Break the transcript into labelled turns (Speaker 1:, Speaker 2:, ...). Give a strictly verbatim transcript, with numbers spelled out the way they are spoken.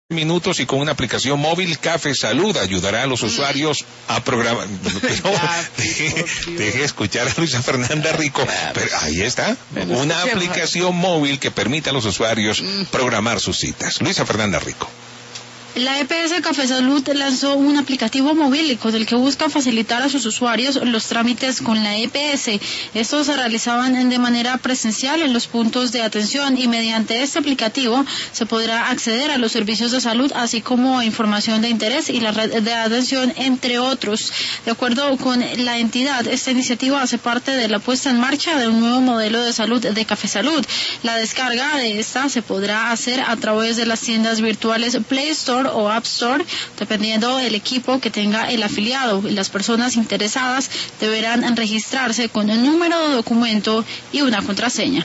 Speaker 1: minutos y con una aplicación móvil. Café Salud ayudará a los usuarios a programar. Pero deje, deje escuchar a Luisa Fernanda Rico. Pero ahí está, una aplicación móvil que permite a los usuarios programar sus citas. Luisa Fernanda Rico.
Speaker 2: La E P S Café Salud lanzó un aplicativo móvil con el que busca facilitar a sus usuarios los trámites con la E P S. Estos se realizaban de manera presencial en los puntos de atención y mediante este aplicativo se podrá acceder a los servicios de salud, así como a información de interés y la red de atención, entre otros. De acuerdo con la entidad, esta iniciativa hace parte de la puesta en marcha de un nuevo modelo de salud de Café Salud. La descarga de esta se podrá hacer a través de las tiendas virtuales Play Store o App Store, dependiendo del equipo que tenga el afiliado. Las personas interesadas deberán registrarse con el número de documento y una contraseña.